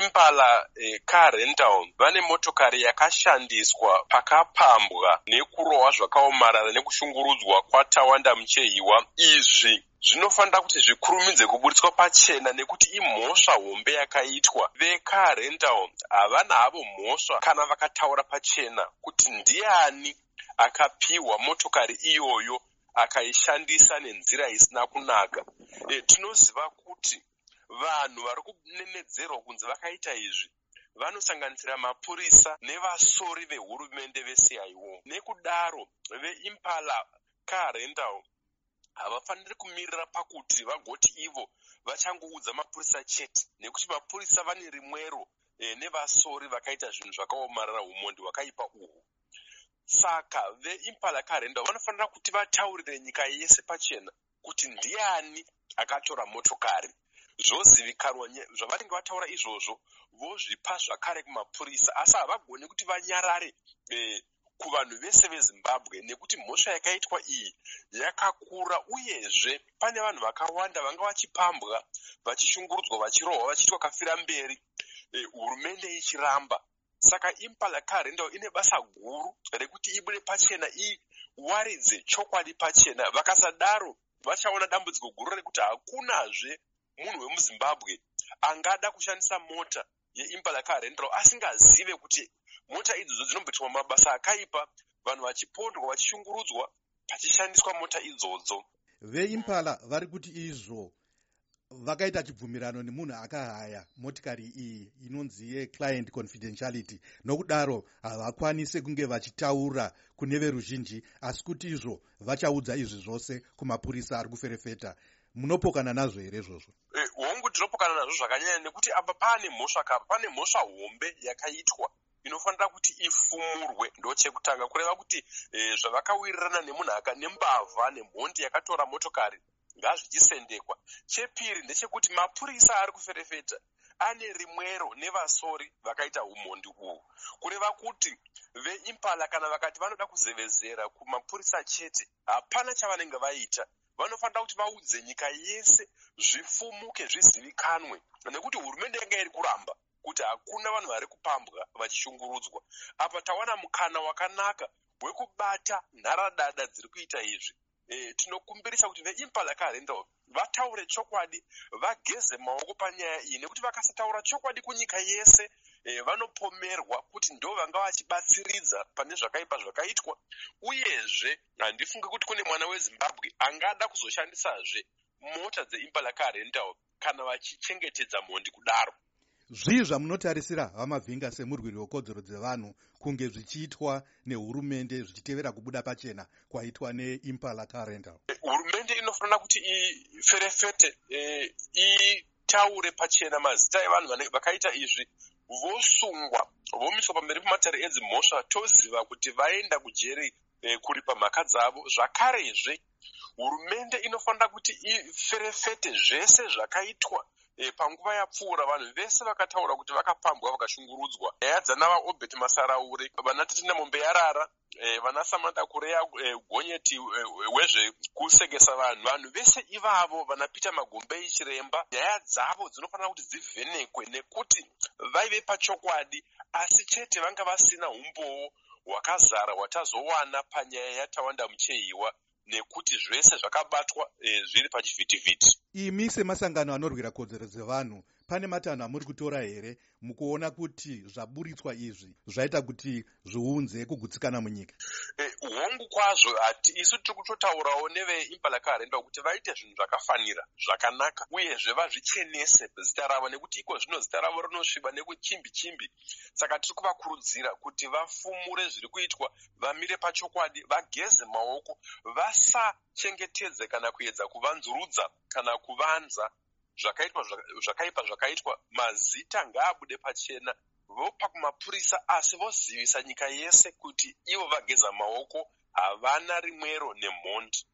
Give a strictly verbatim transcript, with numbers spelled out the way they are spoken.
veImpala eh, Car Rental vane motokari yakashandiswa pakapambwa nekurohwa zvakaomarara nekushungurudzwa kwaTawanda Muchehiwa. Izvi zvinofanira kuti zvikurumidze kuburitswa pachena nekuti imhosva hombe yakaitwa. VeCar Rental havana havo mhosva kana vakataura pachena kuti ndiani akapiwa motokari iyoyo akaishandisa nenzira isina kunaka. E, tinoziva kuti vanhu vari kunenedzerwa kunzi vakaita izvi vanosanganisira mapurisa nevasori vehurumende ve-C I O. Nekudaro veImpala Car Rental havafaniri kumirira pakuti vagoti ivo vachangoudza mapurisa chete, nekuti mapurisa vane rimwero e, nevasori vakaita zvinhu zvakaomarara umhondi hwakaipa uhu. Saka veImpala Car Rental vanofanira kuti vataurire nyika yese pachena kuti ndiani akatora motokari. Zvozivikanwa zvavanenge vataura izvozvo vozvipa zvakare kumapurisa, asi havagoni kuti vanyarare e, kuvanhu vese veZimbabwe, nekuti mhosva yakaitwa iyi yakakura, uyezve pane vanhu vakawanda vanga vachipambwa, vachishungurudzwa, vachirohwa, vachiitwa kafira mberi, e, hurumende ichiramba. Saka Impala Car Rental ine basa guru rekuti ibude pachena, iwaridze chokwadi pachena. Vakasadaro vachaona dambudziko guru rekuti hakunazve munhu wemuZimbabwe angada kushandisa mota yeImpala Car Rental asingazive kuti mota idzodzo dzinomboitwa mabasa akaipa, vanhu vachipondwa, vachishungurudzwa pachishandiswa mota idzodzo. VeImpala vari kuti izvo vakaita chibvumirano nemunhu akahaya motikari iyi inonzi ye-client confidentiality, nokudaro havakwanise kunge vachitaura kune veruzhinji, asi kuti izvo vachaudza izvi zvose kumapurisa ari kuferefeta. Munopokana nazvo here izvozvo? E, hongu tinopokana nazvo zvakanyanya, nekuti apa pane mhosva kapa, pane mhosva hombe yakaitwa inofanira kuti ifumurwe. Ndo chekutanga kureva kuti e, zvavakawirirana nemunhaka nembavha nemhondi yakatora motokari ngazvichisendekwa. Chepiri ndechekuti mapurisa ari kuferefeta ane rimwero nevasori vakaita umhondi uhu, kureva kuti veImpala kana vakati vanoda kuzevezera kumapurisa chete, hapana chavanenge vaita. Vanofanira kuti vaudze nyika yese, zvifumuke, zvizivikanwe, nekuti hurumende yanga iri kuramba kuti hakuna vanhu vari kupambwa vachishungurudzwa. Apa tawana mukana wakanaka wekubata nharadada dziri kuita izvi. E, tinokumbirisa kuti veImpala Car Rental vataure chokwadi, vageze maoko panyaya iyi, nekuti vakasataura chokwadi kunyika yese e, vanopomerwa kuti ndo vanga vachibatsiridza pane zvakaipa zvakaitwa. Uyezve handifunge kuti kune mwana weZimbabwe angada kuzoshandisazve mota dzeImpala Car Rental kana vachichengetedza mhondi kudaro. Zvii zvamunotarisira vamavhinga semurwiri wekodzero dzevanhu kunge zvichiitwa nehurumende zvichitevera kubuda pachena kwaitwa neImpala Car Rental? E, hurumende inofanira kuti iferefete, e, itaure pachena mazita evanhu vakaita izvi, vosungwa, vomiswa pamberi pematare edzimhosva, toziva kuti vaenda kujeri e, kuripa mhaka dzavo. Zvakarezve hurumende inofanira kuti iferefete zvese zvakaitwa E, panguva yapfuura vanhu vese vakataura kuti vakapambwa, vakashungurudzwa. Nyaya dzana vaObert Masaraure, vana Titina Mombeyarara, e, vana Samantha Kureya e, Gonyeti e, wezvekusegesa vanhu, vanhu vese ivavo, vana Peter Magombei Chiremba, nyaya dzavo dzinofanira kuti dzivhenekwe, nekuti vaive pachokwadi, asi chete vanga vasina umbowo hwakazara hwatazowana panyaya yaTawanda Muchehiwa, nekuti zvese zvakabatwa e, zviri pachivhitivhiti. Imi semasangano anorwira kodzero dzevanhu, pane matanho amuri kutora here mukuona kuti zvaburitswa izvi zvaita kuti zviunze kugutsikana munyika? E, hongu kwazvo, ati isu tiri kutotaurawo neveImpala Car Rental kuti vaite zvinhu zvakafanira, zvakanaka, uyezve vazvichenese zita ravo, nekuti iko zvino zita ravo rinosviba nekuchimbi chimbi. Saka tiri kuvakurudzira kuti vafumure zviri kuitwa, vamire pachokwadi, vageze maoko, vasachengetedze kana kuedza kuvanzurudza kana kuvanza zvakaitwa zvakaipa zvakaitwa. Mazita ngaabude pachena, vopa kumapurisa, asi vozivisa nyika yese kuti ivo vageza maoko, havana rimwero nemhondi.